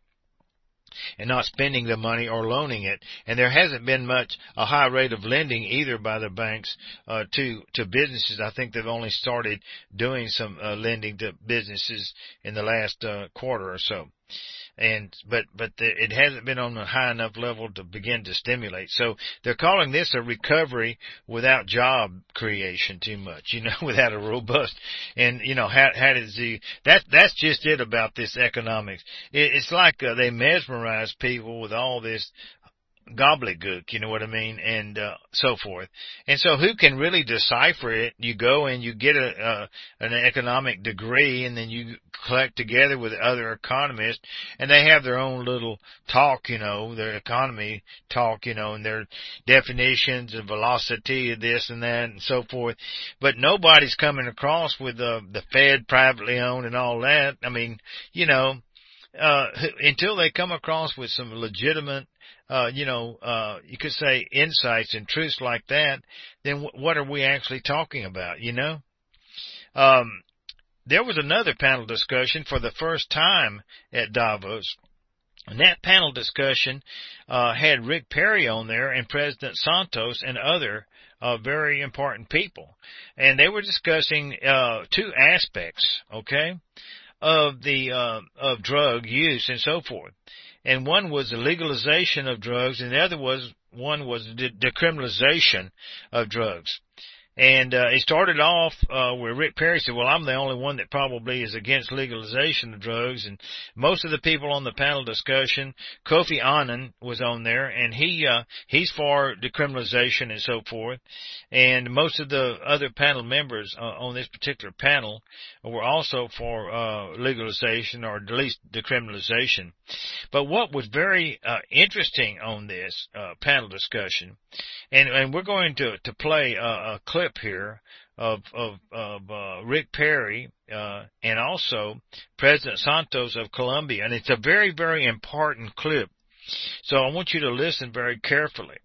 and not spending the money or loaning it. And there hasn't been much, a high rate of lending either by the banks, uh, to, to businesses. I think they've only started doing some, uh, lending to businesses in the last, uh, quarter or so. And, but, but the, it hasn't been on a high enough level to begin to stimulate. So they're calling this a recovery without job creation too much, you know, without a robust, and, you know, how, how does the, that, that's just it about this economics. It, it's like, uh, they mesmerize people with all this gobbledygook, you know what I mean, and uh, so forth. And so who can really decipher it? You go and you get a uh, an economic degree, and then you collect together with other economists, and they have their own little talk, you know, their economy talk, you know, and their definitions of velocity of this and that and so forth. But nobody's coming across with uh, the Fed privately owned and all that. I mean, you know, uh, until they come across with some legitimate, uh, you know, uh, you could say insights and truths like that, then w- what are we actually talking about, you know? Um, there was another panel discussion for the first time at Davos, and that panel discussion, uh, had Rick Perry on there and President Santos and other, uh, very important people. And they were discussing, uh, two aspects, okay, of the, uh, of drug use and so forth. And one was the legalization of drugs, and the other was, one was the decriminalization of drugs. And uh, it started off uh, where Rick Perry said, well, I'm the only one that probably is against legalization of drugs. And most of the people on the panel discussion, Kofi Annan was on there, and he uh, he's for decriminalization and so forth. And most of the other panel members uh, on this particular panel were also for uh, legalization or at least decriminalization. But what was very uh, interesting on this uh, panel discussion, and, and we're going to, to play a, a clip here of of, of uh, Rick Perry uh, and also President Santos of Colombia, and it's a very, very important clip. So I want you to listen very carefully.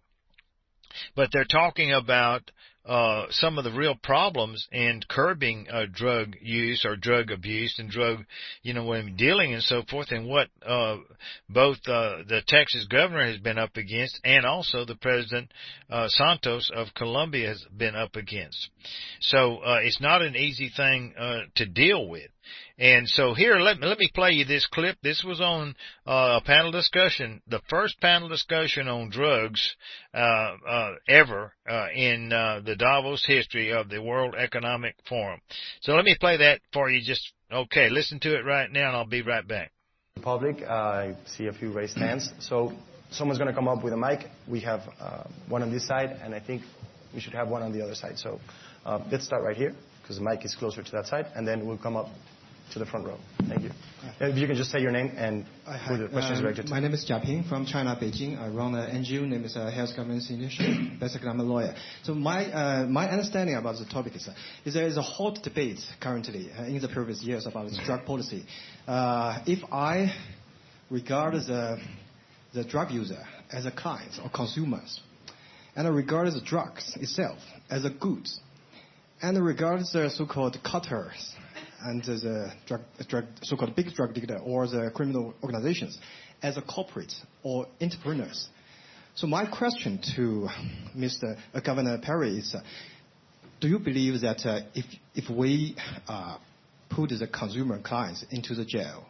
But they're talking about uh some of the real problems in curbing uh, drug use or drug abuse and drug, you know, when dealing and so forth, and what uh both uh the Texas governor has been up against and also the President uh Santos of Colombia has been up against. So uh it's not an easy thing uh to deal with. And so here, let me, let me play you this clip. This was on uh, a panel discussion, the first panel discussion on drugs uh, uh, ever uh, in uh, the Davos history of the World Economic Forum. So let me play that for you. Just okay, listen to it right now, and I'll be right back. Public, uh, I see a few raised hands. So someone's going to come up with a mic. We have uh, one on this side, and I think we should have one on the other side. So uh, let's start right here because the mic is closer to that side, and then we'll come up to the front row. Thank you. If you can just say your name and who the question is directed to. My name is Jia Ping from China, Beijing. I run an N G O named uh, Health Governance Initiative. Basically, I'm a lawyer. So my uh, my understanding about the topic is, uh, is there is a hot debate currently uh, in the previous years about this drug policy. Uh, if I regard the the drug user as a client or consumers, and I regard the drugs itself as a good, and I regard the so-called cutters and the drug, drug, so-called big drug dealer or the criminal organizations as a corporate or entrepreneurs. So my question to Mister Governor Perry is, uh, do you believe that uh, if if we uh, put the consumer clients into the jail,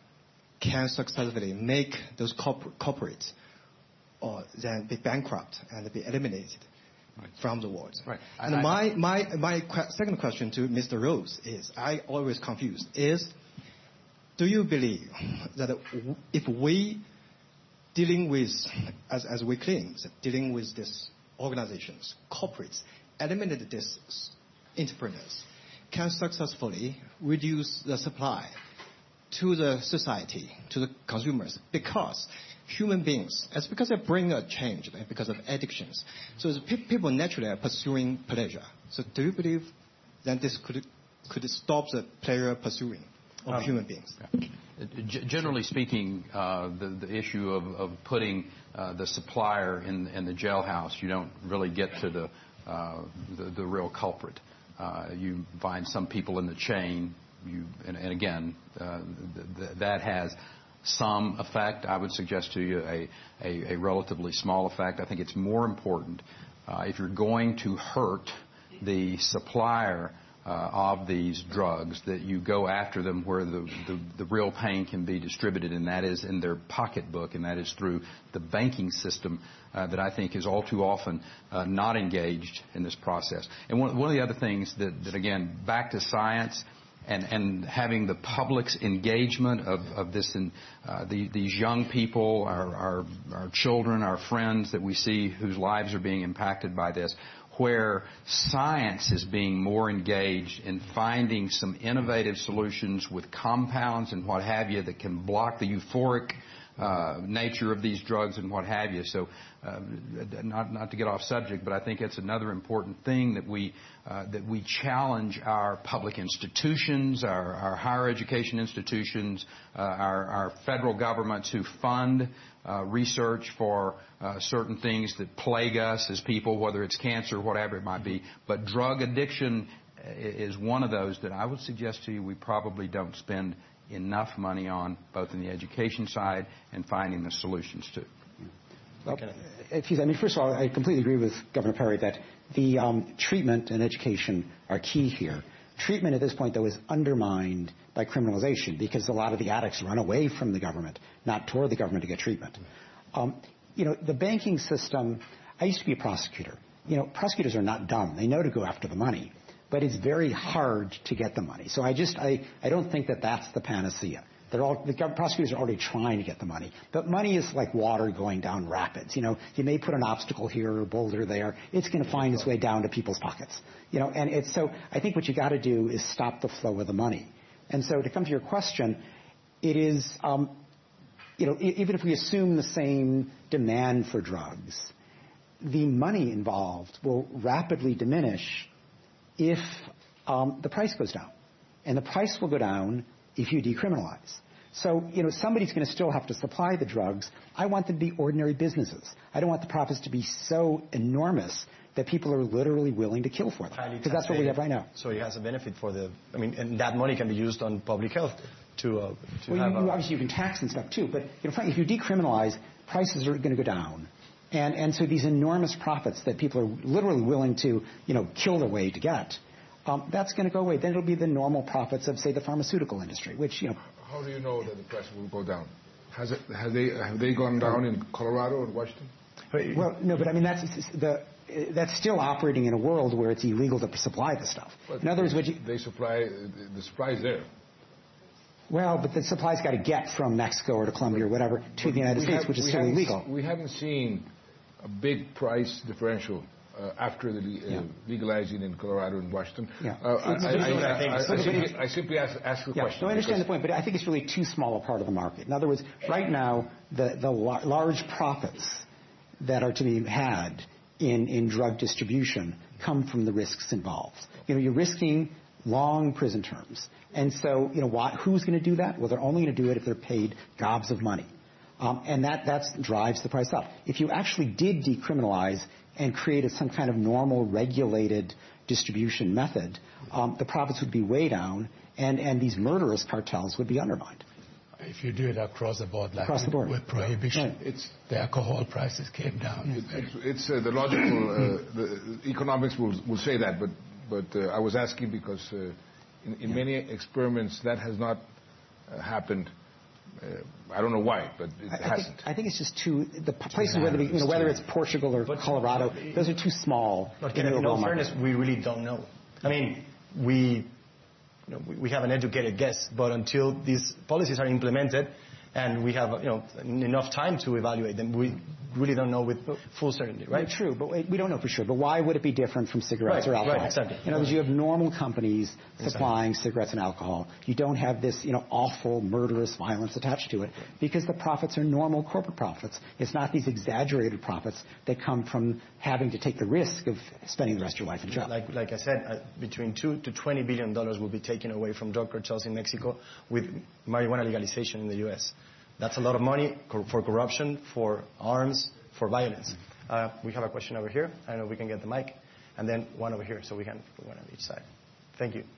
can successfully make those corpor- corporates or then be bankrupt and be eliminated Right. from the world? Right. And I, my my my qu- second question to Mister Rose is, I always confused, is do you believe that if we dealing with, as as we claim, dealing with these organizations, corporates, eliminate these entrepreneurs, can successfully reduce the supply to the society, to the consumers, because human beings, it's because they bring a change, because of addictions. So the pe- people naturally are pursuing pleasure. So do you believe that this could could stop the pleasure pursuing of um, human beings? Yeah. G- generally speaking, uh, the, the issue of, of putting uh, the supplier in, in the jailhouse, you don't really get to the uh, the, the real culprit. Uh, you find some people in the chain. You and, and again, uh, th- th- that has some effect. I would suggest to you a, a, a relatively small effect. I think it's more important uh, if you're going to hurt the supplier uh, of these drugs that you go after them where the, the, the real pain can be distributed, and that is in their pocketbook, and that is through the banking system uh, that I think is all too often uh, not engaged in this process. And one, one of the other things that, that again, back to science, And, and having the public's engagement of, of this, in, uh, the, these young people, our, our, our children, our friends that we see whose lives are being impacted by this, where science is being more engaged in finding some innovative solutions with compounds and what have you that can block the euphoric uh, nature of these drugs and what have you. So uh, not, not to get off subject, but I think it's another important thing that we uh, that we challenge our public institutions, our, our higher education institutions, uh, our, our federal governments who fund uh, research for uh, certain things that plague us as people, whether it's cancer, whatever it might be. But drug addiction is one of those that I would suggest to you we probably don't spend enough money on, both in the education side and finding the solutions to. Well, if you, I mean, first of all, I completely agree with Governor Perry that the um, treatment and education are key here. Treatment at this point, though, is undermined by criminalization because a lot of the addicts run away from the government, not toward the government to get treatment. Um, you know, the banking system, I used to be a prosecutor. you know, prosecutors are not dumb. They know to go after the money, but it's very hard to get the money. So I just, I, I don't think that that's the panacea. They're all, the prosecutors are already trying to get the money. But money is like water going down rapids. You know, you may put an obstacle here or a boulder there. It's going to find its way down to people's pockets. You know, and it's so I think what you got to do is stop the flow of the money. And so to come to your question, it is, um, you know, even if we assume the same demand for drugs, the money involved will rapidly diminish if um, the price goes down. And the price will go down if you decriminalize. So, you know, somebody's going to still have to supply the drugs. I want them to be ordinary businesses. I don't want the profits to be so enormous that people are literally willing to kill for them. Because that's what we have right now. So it has a benefit for the, I mean, and that money can be used on public health to, uh, to well, have you, a, obviously you can tax and stuff too, but, you know, frankly, if you decriminalize, prices are going to go down. And, and so these enormous profits that people are literally willing to, you know, kill their way to get, Um, that's going to go away. Then it'll be the normal profits of, say, the pharmaceutical industry, which, you know. How do you know that the price will go down? Has it, have they, have they gone down in Colorado and Washington? Well, no, but I mean, that's, the, that's still operating in a world where it's illegal to supply the stuff. But in other words, what you. They supply, the supply is there. Well, but the supply's got to get from Mexico or to Colombia or whatever to but the United States, have, which is still illegal. We haven't seen a big price differential Uh, after the uh, yeah. legalizing in Colorado and Washington. Yeah. Uh, I, I, I, I, I, simply, I simply ask, ask the yeah. question. No, I understand the point, but I think it's really too small a part of the market. In other words, right now, the, the la- large profits that are to be had in, in drug distribution come from the risks involved. You know, you're risking long prison terms. And so, you know, why, who's going to do that? Well, they're only going to do it if they're paid gobs of money. Um, and that that's, drives the price up. If you actually did decriminalize and created some kind of normal regulated distribution method, um, the profits would be way down, and, and these murderous cartels would be undermined. If you do it across the board, like across the board. with prohibition, right. it's, the alcohol prices came down. It's, it's, it's uh, the logical, uh, the economics will, will say that, but, but uh, I was asking because uh, in, in yeah. many experiments that has not uh, happened. Uh, I don't know why, but it I, hasn't. I think, I think it's just too the places whether we, you know whether it's Portugal or but, Colorado, but, those are too small. But in, in all fairness, we really don't know. I mean, we, you know, we we have an educated guess, but until these policies are implemented, and we have, you know, enough time to evaluate them, we really don't know with full certainty, right? Yeah, true, but we don't know for sure. But why would it be different from cigarettes right, or alcohol? Right, exactly. In other words, you have normal companies supplying exactly. cigarettes and alcohol. You don't have this, you know, awful murderous violence attached to it because the profits are normal corporate profits. It's not these exaggerated profits that come from having to take the risk of spending the rest of your life in jail. Like, like I said, uh, between two to twenty billion dollars will be taken away from drug cartels in Mexico with marijuana legalization in the U S That's a lot of money for corruption, for arms, for violence. Uh, we have a question over here. I know we can get the mic. And then one over here, so we can put one on each side. Thank you.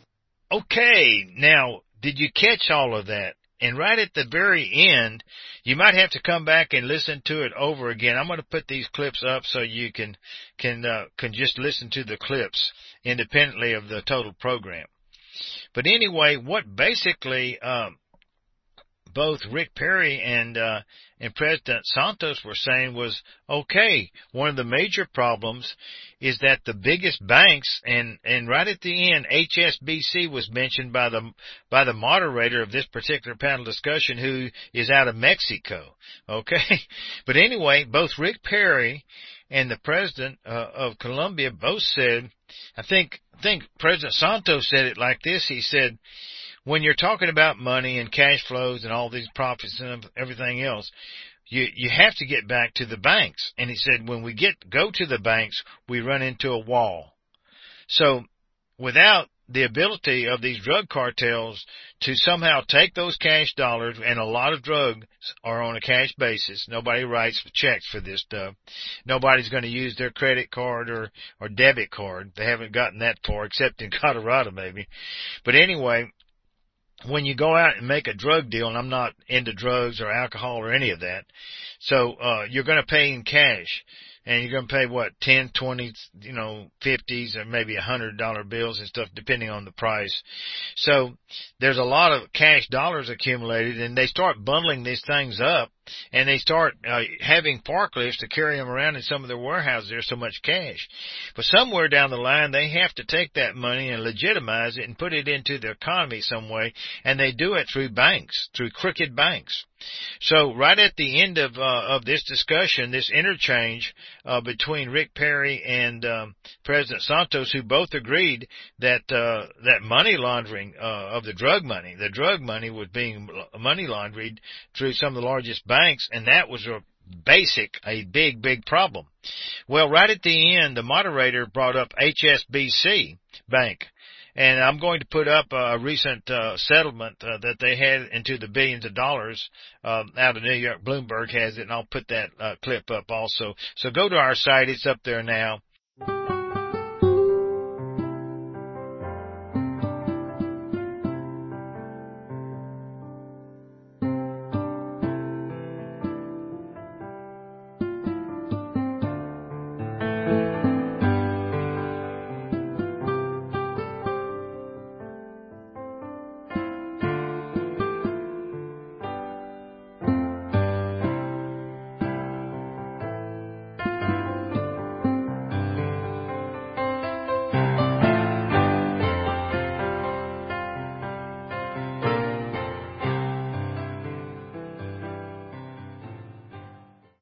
Okay, now, did you catch all of that? And right at the very end, you might have to come back and listen to it over again. I'm going to put these clips up so you can can uh, can just listen to the clips independently of the total program. But anyway, what basically um, both Rick Perry and uh, and President Santos were saying was, okay, one of the major problems is that the biggest banks, and, and right at the end, H S B C was mentioned by the by the moderator of this particular panel discussion, who is out of Mexico. Okay, but anyway, both Rick Perry and the president uh, of Colombia both said, I think I think President Santos said it like this. He said, when you're talking about money and cash flows and all these profits and everything else, you you have to get back to the banks. And he said, when we get go to the banks, we run into a wall. So without the ability of these drug cartels to somehow take those cash dollars, and a lot of drugs are on a cash basis. Nobody writes checks for this stuff. Nobody's going to use their credit card or, or debit card. They haven't gotten that far, except in Colorado maybe. But anyway, when you go out and make a drug deal, and I'm not into drugs or alcohol or any of that, so uh you're going to pay in cash, and you're going to pay what, ten, twenty, you know, fifties, or maybe a hundred dollar bills and stuff, depending on the price. So there's a lot of cash dollars accumulated, and they start bundling these things up, and they start uh, having forklifts to carry them around in some of their warehouses. There's so much cash. But somewhere down the line, they have to take that money and legitimize it and put it into the economy some way, and they do it through banks, through crooked banks. So right at the end of uh, of this discussion, this interchange uh, between Rick Perry and um, President Santos, who both agreed that uh, that money laundering uh, of the drug money, the drug money was being money laundered through some of the largest banks, and that was a basic, a big, big problem. Well, right at the end, the moderator brought up H S B C Bank. And I'm going to put up a recent uh, settlement uh, that they had into the billions of dollars uh, out of New York. Bloomberg has it, and I'll put that uh, clip up also. So go to our site. It's up there now.